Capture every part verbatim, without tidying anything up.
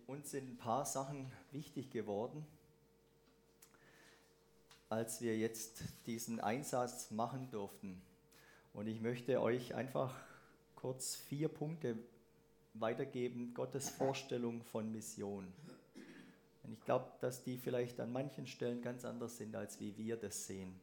uns sind ein paar Sachen wichtig geworden, als wir jetzt diesen Einsatz machen durften. Und ich möchte euch einfach kurz vier Punkte weitergeben, Gottes Vorstellung von Mission. Und ich glaube, dass die vielleicht an manchen Stellen ganz anders sind, als wie wir das sehen.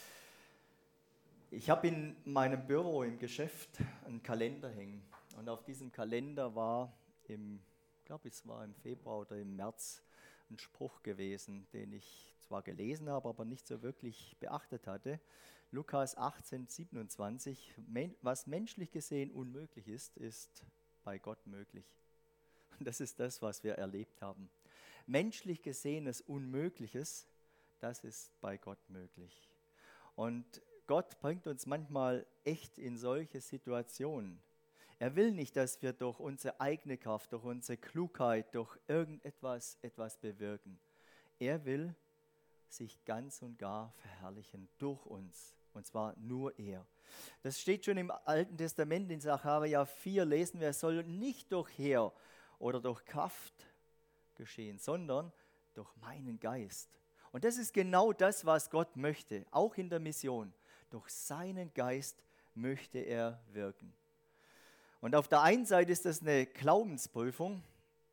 Ich habe in meinem Büro im Geschäft einen Kalender hängen. Und auf diesem Kalender war im, ich glaube, es war im Februar oder im März, ein Spruch gewesen, den ich zwar gelesen habe, aber nicht so wirklich beachtet hatte. Lukas achtzehn, siebenundzwanzig, was menschlich gesehen unmöglich ist, ist bei Gott möglich. Und das ist das, was wir erlebt haben. Menschlich gesehenes Unmögliches, das ist bei Gott möglich. Und Gott bringt uns manchmal echt in solche Situationen. Er will nicht, dass wir durch unsere eigene Kraft, durch unsere Klugheit, durch irgendetwas etwas bewirken. Er will sich ganz und gar verherrlichen durch uns. Und zwar nur er. Das steht schon im Alten Testament, in Sacharja vier lesen wir, es soll nicht durch Heer oder durch Kraft geschehen, sondern durch meinen Geist. Und das ist genau das, was Gott möchte, auch in der Mission. Durch seinen Geist möchte er wirken. Und auf der einen Seite ist das eine Glaubensprüfung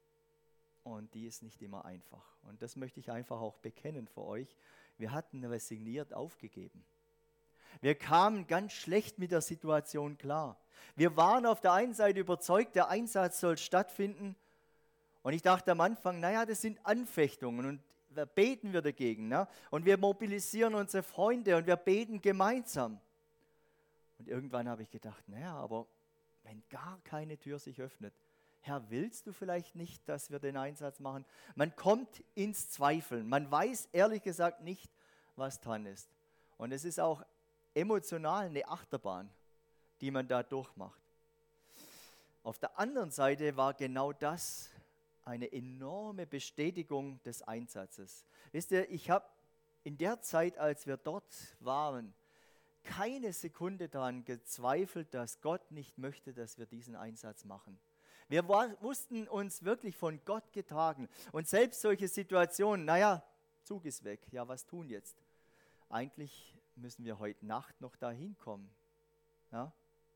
und die ist nicht immer einfach. Und das möchte ich einfach auch bekennen für euch. Wir hatten resigniert aufgegeben. Wir kamen ganz schlecht mit der Situation klar. Wir waren auf der einen Seite überzeugt, der Einsatz soll stattfinden. Und ich dachte am Anfang, naja, das sind Anfechtungen und da beten wir dagegen. Ne? Und wir mobilisieren unsere Freunde und wir beten gemeinsam. Und irgendwann habe ich gedacht, naja, aber wenn gar keine Tür sich öffnet, Herr, willst du vielleicht nicht, dass wir den Einsatz machen? Man kommt ins Zweifeln. Man weiß ehrlich gesagt nicht, was dran ist. Und es ist auch emotional eine Achterbahn, die man da durchmacht. Auf der anderen Seite war genau das eine enorme Bestätigung des Einsatzes. Wisst ihr, ich habe in der Zeit, als wir dort waren, keine Sekunde daran gezweifelt, dass Gott nicht möchte, dass wir diesen Einsatz machen. Wir war, wussten uns wirklich von Gott getragen. Und selbst solche Situationen, naja, Zug ist weg, ja, was tun jetzt? Eigentlich müssen wir heute Nacht noch dahin kommen. Ja?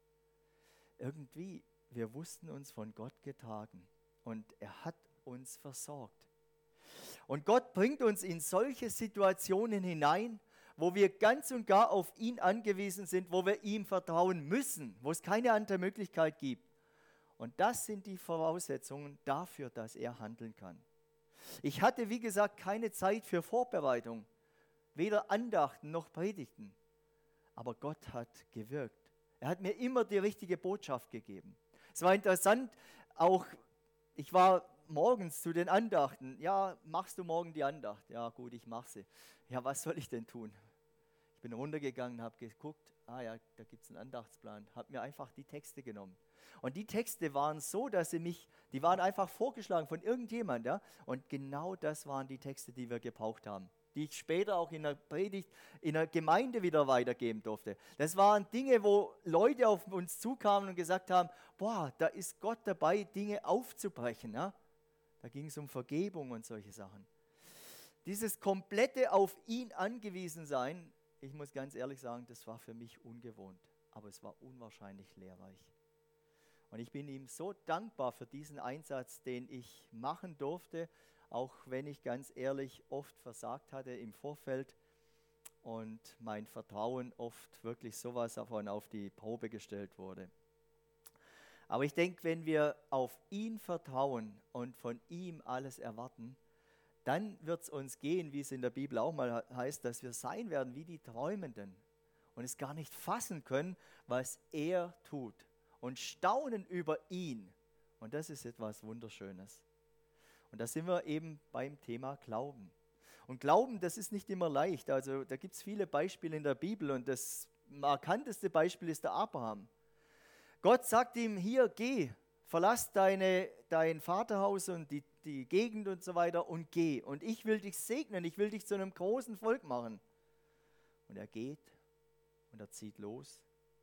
Irgendwie, wir wussten uns von Gott getragen und er hat uns versorgt. Und Gott bringt uns in solche Situationen hinein, wo wir ganz und gar auf ihn angewiesen sind, wo wir ihm vertrauen müssen, wo es keine andere Möglichkeit gibt. Und das sind die Voraussetzungen dafür, dass er handeln kann. Ich hatte, wie gesagt, keine Zeit für Vorbereitung, weder Andachten noch Predigten. Aber Gott hat gewirkt. Er hat mir immer die richtige Botschaft gegeben. Es war interessant, auch ich war morgens zu den Andachten. Ja, machst du morgen die Andacht? Ja, gut, ich mache sie. Ja, was soll ich denn tun? Ich bin runtergegangen, habe geguckt, ah ja, da gibt es einen Andachtsplan, habe mir einfach die Texte genommen. Und die Texte waren so, dass sie mich, die waren einfach vorgeschlagen von irgendjemand, ja. Und genau das waren die Texte, die wir gebraucht haben, die ich später auch in der Predigt, in der Gemeinde wieder weitergeben durfte. Das waren Dinge, wo Leute auf uns zukamen und gesagt haben, boah, da ist Gott dabei, Dinge aufzubrechen, ja. Da ging es um Vergebung und solche Sachen. Dieses komplette auf ihn angewiesen sein, ich muss ganz ehrlich sagen, das war für mich ungewohnt, aber es war unwahrscheinlich lehrreich. Und ich bin ihm so dankbar für diesen Einsatz, den ich machen durfte, auch wenn ich ganz ehrlich oft versagt hatte im Vorfeld und mein Vertrauen oft wirklich sowas davon auf die Probe gestellt wurde. Aber ich denke, wenn wir auf ihn vertrauen und von ihm alles erwarten, dann wird es uns gehen, wie es in der Bibel auch mal heißt, dass wir sein werden wie die Träumenden und es gar nicht fassen können, was er tut und staunen über ihn. Und das ist etwas Wunderschönes. Und da sind wir eben beim Thema Glauben. Und Glauben, das ist nicht immer leicht. Also da gibt es viele Beispiele in der Bibel und das markanteste Beispiel ist der Abraham. Gott sagt ihm, hier, geh, verlass deine, dein Vaterhaus und die, die Gegend und so weiter und geh. Und ich will dich segnen, ich will dich zu einem großen Volk machen. Und er geht und er zieht los.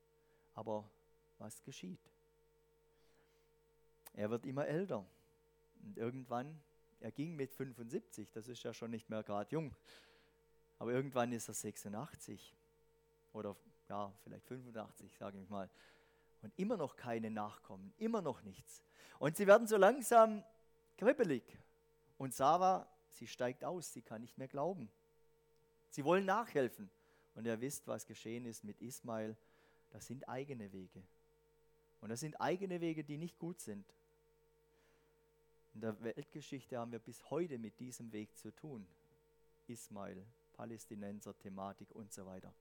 Aber was geschieht? Er wird immer älter. Und irgendwann, er ging mit fünfundsiebzig, das ist ja schon nicht mehr gerade jung, aber irgendwann ist er sechsundachtzig oder ja, vielleicht fünfundachtzig, sage ich mal. Und immer noch keine Nachkommen, immer noch nichts. Und sie werden so langsam kribbelig. Und Sarah, sie steigt aus, sie kann nicht mehr glauben. Sie wollen nachhelfen. Und ihr wisst, was geschehen ist mit Ismael. Das sind eigene Wege. Und das sind eigene Wege, die nicht gut sind. In der Weltgeschichte haben wir bis heute mit diesem Weg zu tun. Ismael, Palästinenser, Thematik und so weiter.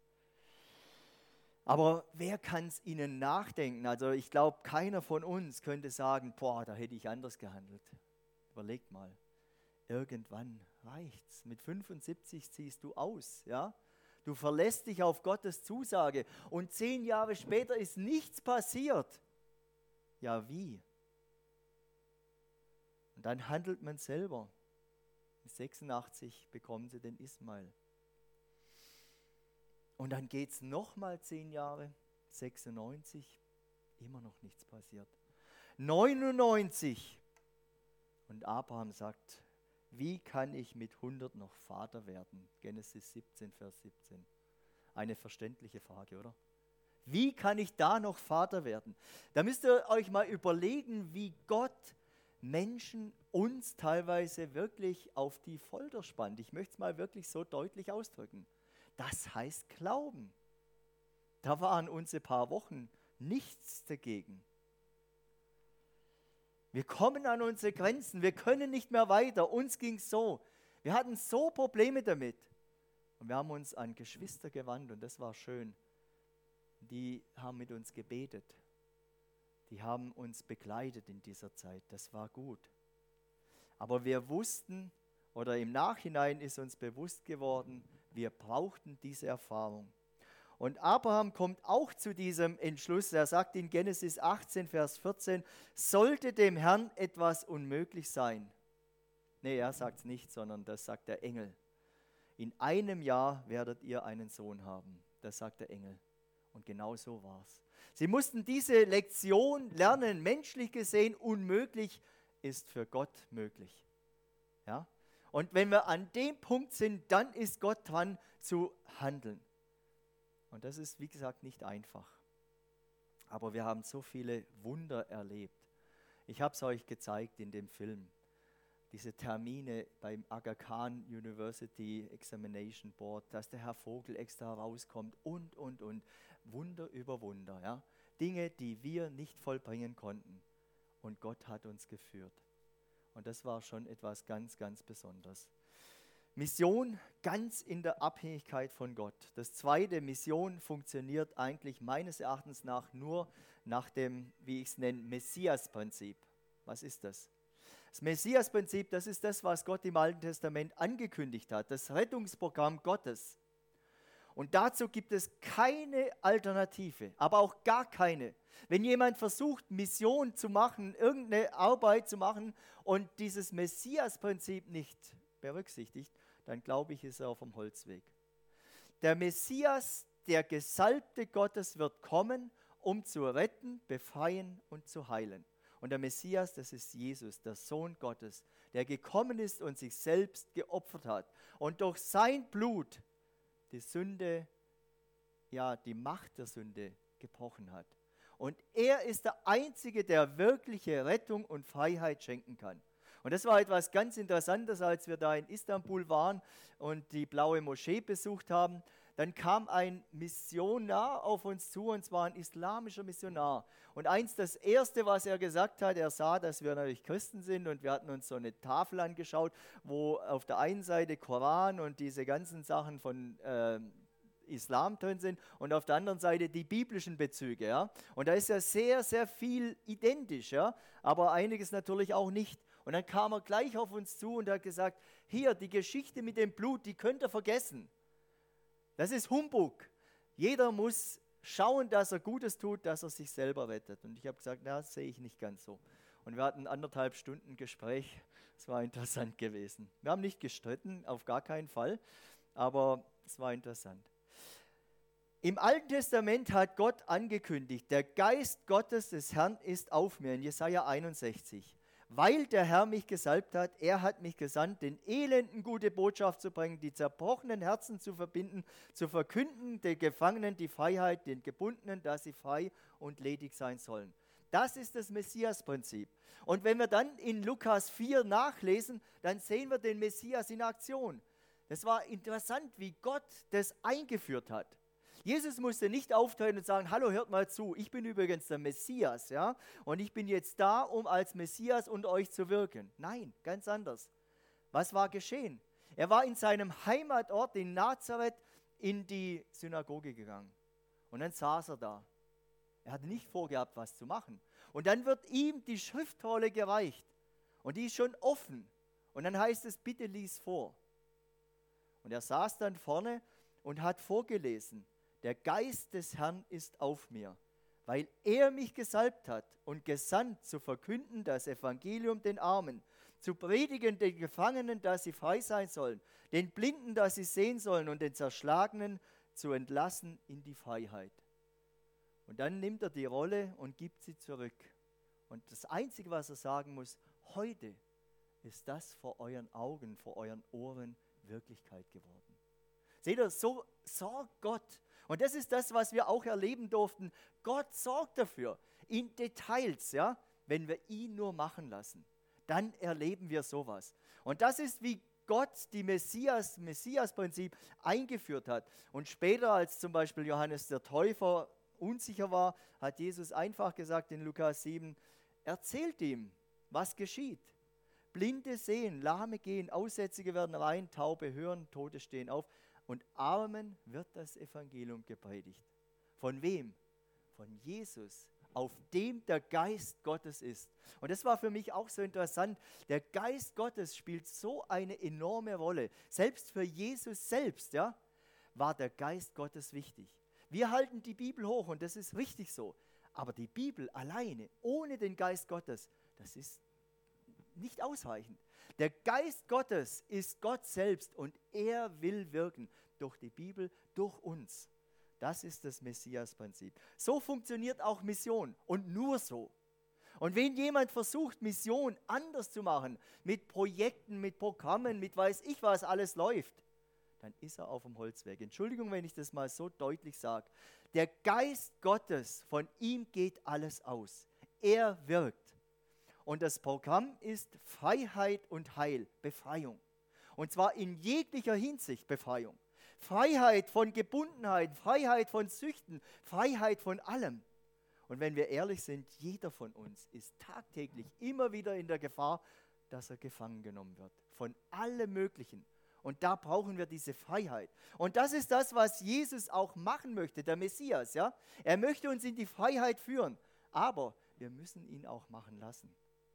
Aber wer kann es ihnen nachdenken? Also ich glaube, keiner von uns könnte sagen, boah, da hätte ich anders gehandelt. Überlegt mal, irgendwann reicht's. Mit fünfundsiebzig ziehst du aus, ja? Du verlässt dich auf Gottes Zusage und zehn Jahre später ist nichts passiert. Ja, wie? Und dann handelt man selber. Mit sechsundachtzig bekommen sie den Ismael. Und dann geht es nochmal zehn Jahre, sechsundneunzig, immer noch nichts passiert. neunundneunzig. Und Abraham sagt, wie kann ich mit hundert noch Vater werden? Genesis siebzehn, Vers siebzehn. Eine verständliche Frage, oder? Wie kann ich da noch Vater werden? Da müsst ihr euch mal überlegen, wie Gott Menschen uns teilweise wirklich auf die Folter spannt. Ich möchte es mal wirklich so deutlich ausdrücken. Das heißt Glauben. Da waren unsere paar Wochen nichts dagegen. Wir kommen an unsere Grenzen, wir können nicht mehr weiter. Uns ging es so. Wir hatten so Probleme damit. Und wir haben uns an Geschwister gewandt und das war schön. Die haben mit uns gebetet. Die haben uns begleitet in dieser Zeit. Das war gut. Aber wir wussten, oder im Nachhinein ist uns bewusst geworden, wir brauchten diese Erfahrung. Und Abraham kommt auch zu diesem Entschluss. Er sagt in Genesis achtzehn, Vers vierzehn, sollte dem Herrn etwas unmöglich sein? Nee, er sagt es nicht, sondern das sagt der Engel. In einem Jahr werdet ihr einen Sohn haben. Das sagt der Engel. Und genau so war es. Sie mussten diese Lektion lernen, menschlich gesehen unmöglich ist für Gott möglich. Ja? Und wenn wir an dem Punkt sind, dann ist Gott dran zu handeln. Und das ist, wie gesagt, nicht einfach. Aber wir haben so viele Wunder erlebt. Ich habe es euch gezeigt in dem Film. Diese Termine beim Aga Khan University Examination Board, dass der Herr Vogel extra rauskommt und, und, und. Wunder über Wunder. Ja? Dinge, die wir nicht vollbringen konnten. Und Gott hat uns geführt. Und das war schon etwas ganz, ganz Besonderes. Mission ganz in der Abhängigkeit von Gott. Das zweite, Mission funktioniert eigentlich meines Erachtens nach nur nach dem, wie ich es nenne, Messias-Prinzip. Was ist das? Das Messias-Prinzip, das ist das, was Gott im Alten Testament angekündigt hat, das Rettungsprogramm Gottes. Und dazu gibt es keine Alternative, aber auch gar keine. Wenn jemand versucht, Mission zu machen, irgendeine Arbeit zu machen und dieses Messias-Prinzip nicht berücksichtigt, dann glaube ich, ist er auf dem Holzweg. Der Messias, der Gesalbte Gottes, wird kommen, um zu retten, befreien und zu heilen. Und der Messias, das ist Jesus, der Sohn Gottes, der gekommen ist und sich selbst geopfert hat. Und durch sein Blut die Sünde, ja, die Macht der Sünde gebrochen hat. Und er ist der Einzige, der wirkliche Rettung und Freiheit schenken kann. Und das war etwas ganz Interessantes, als wir da in Istanbul waren und die Blaue Moschee besucht haben. Dann kam ein Missionar auf uns zu, und zwar ein islamischer Missionar. Und eins, das Erste, was er gesagt hat, er sah, dass wir natürlich Christen sind, und wir hatten uns so eine Tafel angeschaut, wo auf der einen Seite Koran und diese ganzen Sachen von äh, Islam drin sind und auf der anderen Seite die biblischen Bezüge. Ja? Und da ist ja sehr, sehr viel identisch, ja? Aber einiges natürlich auch nicht. Und dann kam er gleich auf uns zu und hat gesagt, hier, die Geschichte mit dem Blut, die könnt ihr vergessen. Das ist Humbug. Jeder muss schauen, dass er Gutes tut, dass er sich selber rettet. Und ich habe gesagt, na, das sehe ich nicht ganz so. Und wir hatten anderthalb Stunden Gespräch. Es war interessant gewesen. Wir haben nicht gestritten, auf gar keinen Fall, aber es war interessant. Im Alten Testament hat Gott angekündigt, der Geist Gottes des Herrn ist auf mir, in Jesaja einundsechzig, weil der Herr mich gesalbt hat. Er hat mich gesandt, den Elenden gute Botschaft zu bringen, die zerbrochenen Herzen zu verbinden, zu verkünden, den Gefangenen die Freiheit, den Gebundenen, dass sie frei und ledig sein sollen. Das ist das Messias-Prinzip. Und wenn wir dann in Lukas vier nachlesen, dann sehen wir den Messias in Aktion. Das war interessant, wie Gott das eingeführt hat. Jesus musste nicht auftreten und sagen, hallo, hört mal zu, ich bin übrigens der Messias, ja, und ich bin jetzt da, um als Messias unter euch zu wirken. Nein, ganz anders. Was war geschehen? Er war in seinem Heimatort in Nazareth in die Synagoge gegangen. Und dann saß er da. Er hatte nicht vorgehabt, was zu machen. Und dann wird ihm die Schriftrolle gereicht. Und die ist schon offen. Und dann heißt es, bitte lies vor. Und er saß dann vorne und hat vorgelesen. Der Geist des Herrn ist auf mir, weil er mich gesalbt hat und gesandt, zu verkünden das Evangelium den Armen, zu predigen den Gefangenen, dass sie frei sein sollen, den Blinden, dass sie sehen sollen und den Zerschlagenen zu entlassen in die Freiheit. Und dann nimmt er die Rolle und gibt sie zurück. Und das Einzige, was er sagen muss, heute ist das vor euren Augen, vor euren Ohren Wirklichkeit geworden. Seht ihr, so sorgt Gott. Und das ist das, was wir auch erleben durften. Gott sorgt dafür, in Details, ja, wenn wir ihn nur machen lassen. Dann erleben wir sowas. Und das ist, wie Gott die Messias, Messias-Prinzip eingeführt hat. Und später, als zum Beispiel Johannes der Täufer unsicher war, hat Jesus einfach gesagt in Lukas sieben, erzählt ihm, was geschieht. Blinde sehen, Lahme gehen, Aussätzige werden rein, Taube hören, Tote stehen auf. Und Armen wird das Evangelium gepredigt. Von wem? Von Jesus, auf dem der Geist Gottes ist. Und das war für mich auch so interessant. Der Geist Gottes spielt so eine enorme Rolle. Selbst für Jesus selbst, ja, war der Geist Gottes wichtig. Wir halten die Bibel hoch und das ist richtig so. Aber die Bibel alleine, ohne den Geist Gottes, das ist nicht ausreichend. Der Geist Gottes ist Gott selbst und er will wirken durch die Bibel, durch uns. Das ist das Messias-Prinzip. So funktioniert auch Mission und nur so. Und wenn jemand versucht, Mission anders zu machen, mit Projekten, mit Programmen, mit weiß ich was alles läuft, dann ist er auf dem Holzweg. Entschuldigung, wenn ich das mal so deutlich sage. Der Geist Gottes, von ihm geht alles aus. Er wirkt. Und das Programm ist Freiheit und Heil, Befreiung. Und zwar in jeglicher Hinsicht Befreiung. Freiheit von Gebundenheit, Freiheit von Süchten, Freiheit von allem. Und wenn wir ehrlich sind, jeder von uns ist tagtäglich immer wieder in der Gefahr, dass er gefangen genommen wird. Von allem Möglichen. Und da brauchen wir diese Freiheit. Und das ist das, was Jesus auch machen möchte, der Messias. Ja? Er möchte uns in die Freiheit führen. Aber wir müssen ihn auch machen lassen.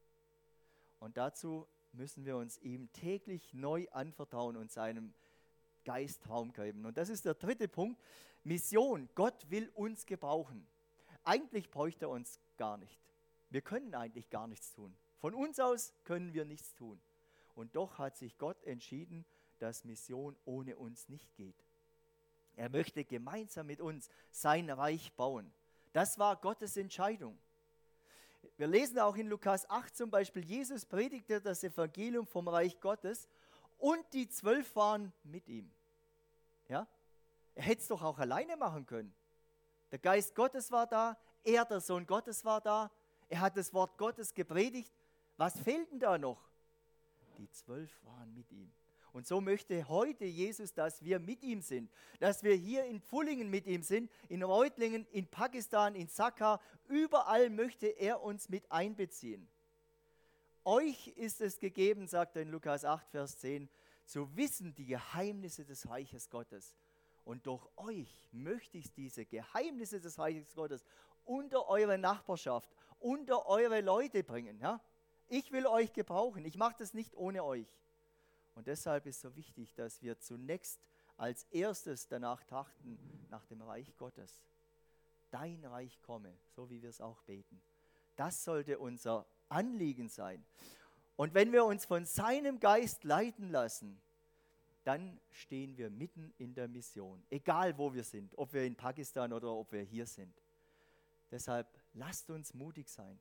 Und dazu müssen wir uns ihm täglich neu anvertrauen und seinem Geist Raum geben. Und das ist der dritte Punkt. Mission. Gott will uns gebrauchen. Eigentlich bräuchte er uns gar nicht. Wir können eigentlich gar nichts tun. Von uns aus können wir nichts tun. Und doch hat sich Gott entschieden, dass Mission ohne uns nicht geht. Er möchte gemeinsam mit uns sein Reich bauen. Das war Gottes Entscheidung. Wir lesen auch in Lukas acht zum Beispiel, Jesus predigte das Evangelium vom Reich Gottes und die Zwölf waren mit ihm. Ja? Er hätte es doch auch alleine machen können. Der Geist Gottes war da, er, der Sohn Gottes, war da, er hat das Wort Gottes gepredigt. Was fehlt denn da noch? Die Zwölf waren mit ihm. Und so möchte heute Jesus, dass wir mit ihm sind, dass wir hier in Pfullingen mit ihm sind, in Reutlingen, in Pakistan, in Sakha, überall möchte er uns mit einbeziehen. Euch ist es gegeben, sagt er in Lukas acht, Vers zehn, zu wissen die Geheimnisse des Reiches Gottes. Und durch euch möchte ich diese Geheimnisse des Reiches Gottes unter eure Nachbarschaft, unter eure Leute bringen. Ja? Ich will euch gebrauchen, ich mache das nicht ohne euch. Und deshalb ist so wichtig, dass wir zunächst als erstes danach trachten, nach dem Reich Gottes. Dein Reich komme, so wie wir es auch beten. Das sollte unser Anliegen sein. Und wenn wir uns von seinem Geist leiten lassen, dann stehen wir mitten in der Mission. Egal wo wir sind, ob wir in Pakistan oder ob wir hier sind. Deshalb lasst uns mutig sein.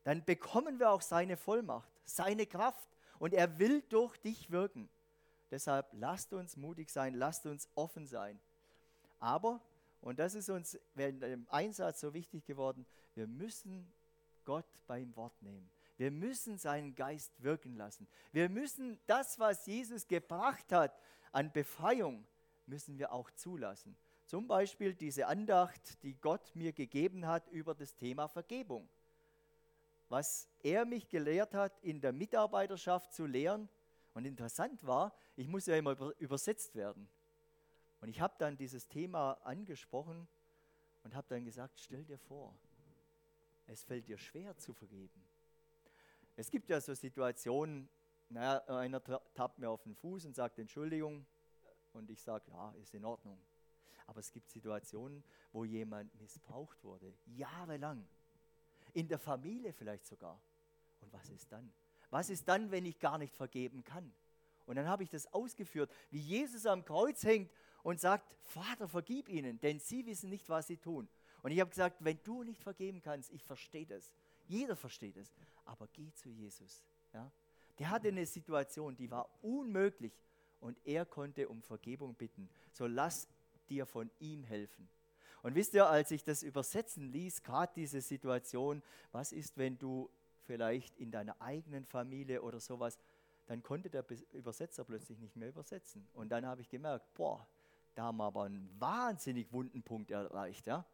dann bekommen wir auch seine Vollmacht, seine Kraft und er will durch dich wirken. Deshalb lasst uns mutig sein, lasst uns offen sein. Aber, und das ist uns während dem Einsatz so wichtig geworden, wir müssen Gott beim Wort nehmen. Wir müssen seinen Geist wirken lassen. Wir müssen das, was Jesus gebracht hat an Befreiung, müssen wir auch zulassen. Zum Beispiel diese Andacht, die Gott mir gegeben hat über das Thema Vergebung. Was er mich gelehrt hat, in der Mitarbeiterschaft zu lehren. Und interessant war, ich muss ja immer übersetzt werden. Und ich habe dann dieses Thema angesprochen und habe dann gesagt, stell dir vor, es fällt dir schwer zu vergeben. Es gibt ja so Situationen, naja, einer tappt mir auf den Fuß und sagt Entschuldigung und ich sage, ja, ist in Ordnung. Aber es gibt Situationen, wo jemand missbraucht wurde, jahrelang, in der Familie vielleicht sogar. Und was ist dann? Was ist dann, wenn ich gar nicht vergeben kann? Und dann habe ich das ausgeführt, wie Jesus am Kreuz hängt und sagt, Vater, vergib ihnen, denn sie wissen nicht, was sie tun. Und ich habe gesagt, wenn du nicht vergeben kannst, ich verstehe das. Jeder versteht es. Aber geh zu Jesus. Ja? Der hatte eine Situation, die war unmöglich. Und er konnte um Vergebung bitten. So lass dir von ihm helfen. Und wisst ihr, als ich das übersetzen ließ, gerade diese Situation, was ist, wenn du vielleicht in deiner eigenen Familie oder sowas, dann konnte der Übersetzer plötzlich nicht mehr übersetzen. Und dann habe ich gemerkt, boah, da haben wir aber einen wahnsinnig wunden Punkt erreicht. Ja?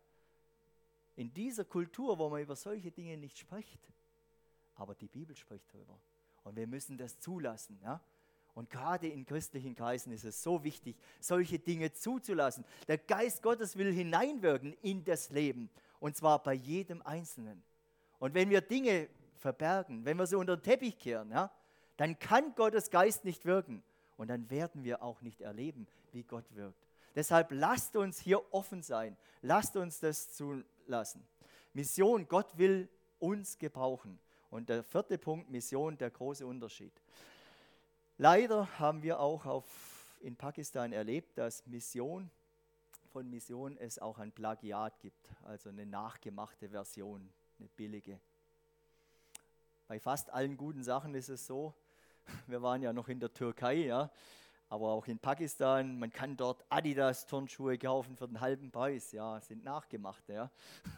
In dieser Kultur, wo man über solche Dinge nicht spricht, aber die Bibel spricht darüber. Und wir müssen das zulassen. Ja? Und gerade in christlichen Kreisen ist es so wichtig, solche Dinge zuzulassen. Der Geist Gottes will hineinwirken in das Leben. Und zwar bei jedem Einzelnen. Und wenn wir Dinge verbergen, wenn wir sie unter den Teppich kehren, ja, dann kann Gottes Geist nicht wirken. Und dann werden wir auch nicht erleben, wie Gott wirkt. Deshalb lasst uns hier offen sein. Lasst uns das zulassen. Mission, Gott will uns gebrauchen. Und der vierte Punkt, Mission, der große Unterschied. Leider haben wir auch auf, in Pakistan erlebt, dass Mission, von Mission es auch ein Plagiat gibt, also eine nachgemachte Version, eine billige. Bei fast allen guten Sachen ist es so, wir waren ja noch in der Türkei, ja, aber auch in Pakistan, man kann dort Adidas-Turnschuhe kaufen für den halben Preis, ja, sind nachgemachte, ja.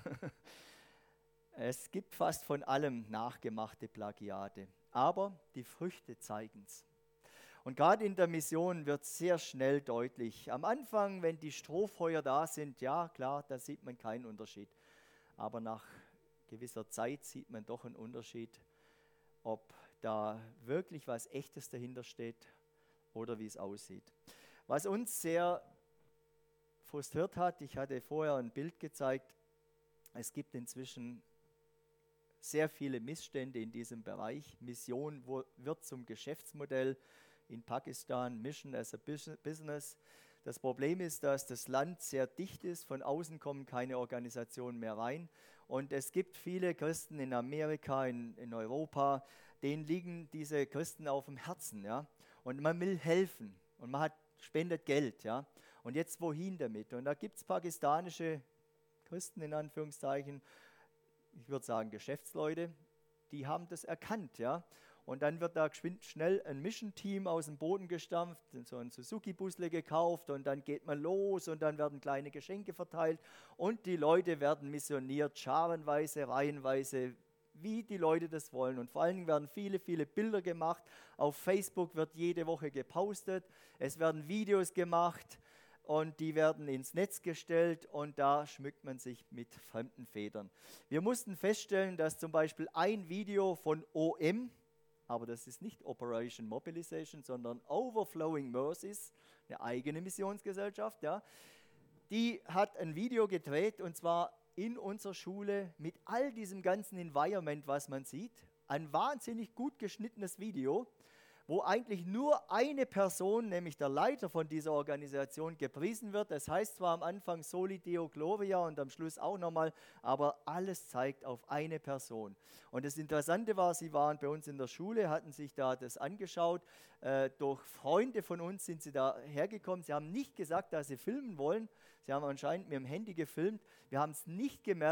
Es gibt fast von allem nachgemachte Plagiate, aber die Früchte zeigen es. Und gerade in der Mission wird sehr schnell deutlich. Am Anfang, wenn die Strohfeuer da sind, ja klar, da sieht man keinen Unterschied. Aber nach gewisser Zeit sieht man doch einen Unterschied, ob da wirklich was Echtes dahinter steht oder wie es aussieht. Was uns sehr frustriert hat, ich hatte vorher ein Bild gezeigt, es gibt inzwischen sehr viele Missstände in diesem Bereich. Mission wird zum Geschäftsmodell in Pakistan, Mission as a Business. Das Problem ist, dass das Land sehr dicht ist, von außen kommen keine Organisationen mehr rein. Und es gibt viele Christen in Amerika, in, in Europa, denen liegen diese Christen auf dem Herzen. Ja? Und man will helfen und man hat, spendet Geld. Ja? Und jetzt wohin damit? Und da gibt es pakistanische Christen in Anführungszeichen, ich würde sagen Geschäftsleute, die haben das erkannt. Ja? Und dann wird da geschwind schnell ein Mission-Team aus dem Boden gestampft, so ein Suzuki-Busle gekauft und dann geht man los und dann werden kleine Geschenke verteilt und die Leute werden missioniert, scharenweise, reihenweise, wie die Leute das wollen. Und vor allen Dingen werden viele, viele Bilder gemacht. Auf Facebook wird jede Woche gepostet, es werden Videos gemacht und die werden ins Netz gestellt und da schmückt man sich mit fremden Federn. Wir mussten feststellen, dass zum Beispiel ein Video von O M, aber das ist nicht Operation Mobilization, sondern Overflowing Mercies, eine eigene Missionsgesellschaft, ja, die hat ein Video gedreht und zwar in unserer Schule mit all diesem ganzen Environment, was man sieht. Ein wahnsinnig gut geschnittenes Video, wo eigentlich nur eine Person, nämlich der Leiter von dieser Organisation, gepriesen wird. Das heißt zwar am Anfang Soli Deo Gloria und am Schluss auch nochmal, aber alles zeigt auf eine Person. Und das Interessante war, sie waren bei uns in der Schule, hatten sich da das angeschaut. Äh, durch Freunde von uns sind sie da hergekommen. Sie haben nicht gesagt, dass sie filmen wollen. Sie haben anscheinend mit dem Handy gefilmt. Wir haben es nicht gemerkt.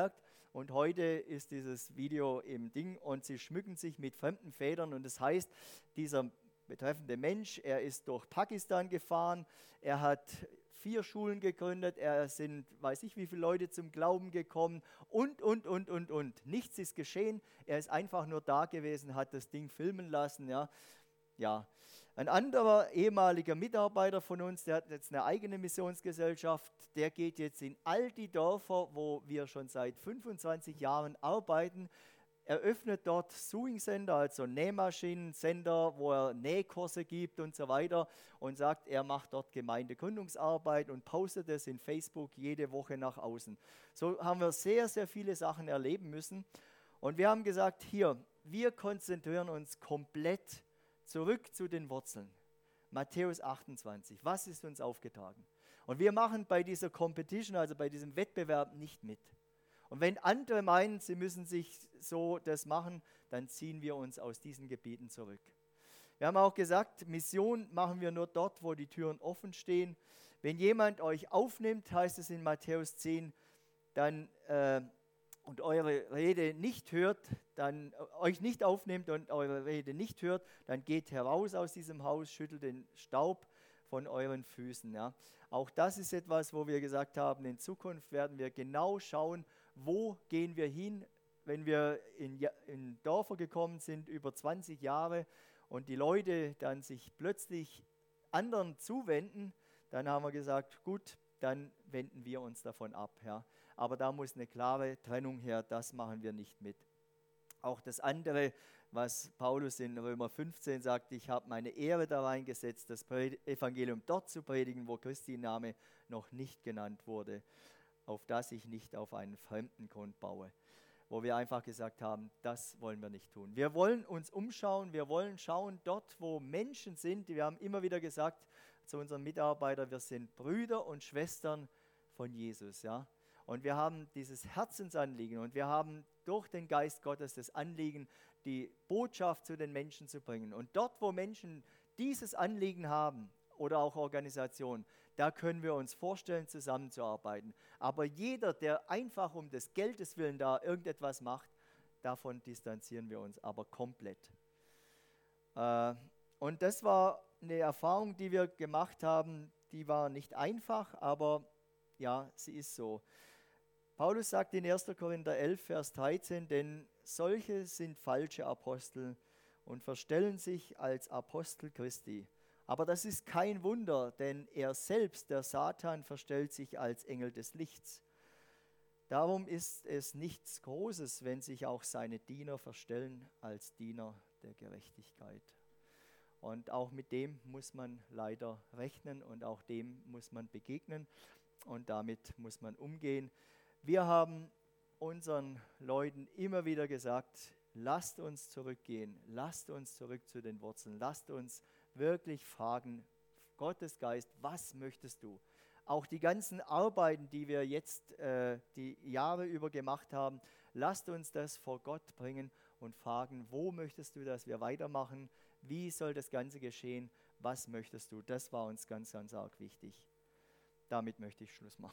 und heute ist dieses Video im Ding und sie schmücken sich mit fremden Federn und das heißt, dieser betreffende Mensch, er ist durch Pakistan gefahren, er hat vier Schulen gegründet, er sind, weiß ich wie viele Leute zum Glauben gekommen und, und, und, und, und. Nichts ist geschehen, er ist einfach nur da gewesen, hat das Ding filmen lassen, ja. Ja. Ein anderer ehemaliger Mitarbeiter von uns, der hat jetzt eine eigene Missionsgesellschaft, der geht jetzt in all die Dörfer, wo wir schon seit fünfundzwanzig Jahren arbeiten, eröffnet dort Sewing Center, also Nähmaschinen-Center, wo er Nähkurse gibt und so weiter und sagt, er macht dort Gemeindegründungsarbeit und postet es in Facebook jede Woche nach außen. So haben wir sehr, sehr viele Sachen erleben müssen und wir haben gesagt, hier, wir konzentrieren uns komplett zurück zu den Wurzeln. Matthäus achtundzwanzig, was ist uns aufgetragen? Und wir machen bei dieser Competition, also bei diesem Wettbewerb nicht mit. Und wenn andere meinen, sie müssen sich so das machen, dann ziehen wir uns aus diesen Gebieten zurück. Wir haben auch gesagt, Mission machen wir nur dort, wo die Türen offen stehen. Wenn jemand euch aufnimmt, heißt es in Matthäus zehn, dann, äh, und eure Rede nicht hört, dann äh, euch nicht aufnimmt und eure Rede nicht hört, dann geht heraus aus diesem Haus, schüttelt den Staub von euren Füßen. Ja. Auch das ist etwas, wo wir gesagt haben, in Zukunft werden wir genau schauen, wo gehen wir hin, wenn wir in, in Dörfer gekommen sind, über zwanzig Jahre und die Leute dann sich plötzlich anderen zuwenden, dann haben wir gesagt, gut, dann wenden wir uns davon ab. Ja. Aber da muss eine klare Trennung her, das machen wir nicht mit. Auch das andere, was Paulus in Römer fünfzehn sagt, ich habe meine Ehre da reingesetzt, das Evangelium dort zu predigen, wo Christi Name noch nicht genannt wurde, auf das ich nicht auf einen fremden Grund baue, wo wir einfach gesagt haben, das wollen wir nicht tun. Wir wollen uns umschauen, wir wollen schauen dort, wo Menschen sind. Wir haben immer wieder gesagt zu unseren Mitarbeitern, wir sind Brüder und Schwestern von Jesus. Ja? Und wir haben dieses Herzensanliegen und wir haben durch den Geist Gottes das Anliegen, die Botschaft zu den Menschen zu bringen. Und dort, wo Menschen dieses Anliegen haben oder auch Organisationen, da können wir uns vorstellen, zusammenzuarbeiten. Aber jeder, der einfach um des Geldes willen da irgendetwas macht, davon distanzieren wir uns aber komplett. Äh, und das war eine Erfahrung, die wir gemacht haben, die war nicht einfach, aber ja, sie ist so. Paulus sagt in erster Korinther elf, Vers dreizehn, denn solche sind falsche Apostel und verstellen sich als Apostel Christi. Aber das ist kein Wunder, denn er selbst, der Satan, verstellt sich als Engel des Lichts. Darum ist es nichts Großes, wenn sich auch seine Diener verstellen als Diener der Gerechtigkeit. Und auch mit dem muss man leider rechnen und auch dem muss man begegnen und damit muss man umgehen. Wir haben unseren Leuten immer wieder gesagt, lasst uns zurückgehen, lasst uns zurück zu den Wurzeln, lasst uns wirklich fragen, Gottes Geist, was möchtest du? Auch die ganzen Arbeiten, die wir jetzt äh, die Jahre über gemacht haben, lasst uns das vor Gott bringen und fragen, wo möchtest du, dass wir weitermachen? Wie soll das Ganze geschehen? Was möchtest du? Das war uns ganz, ganz arg wichtig. Damit möchte ich Schluss machen.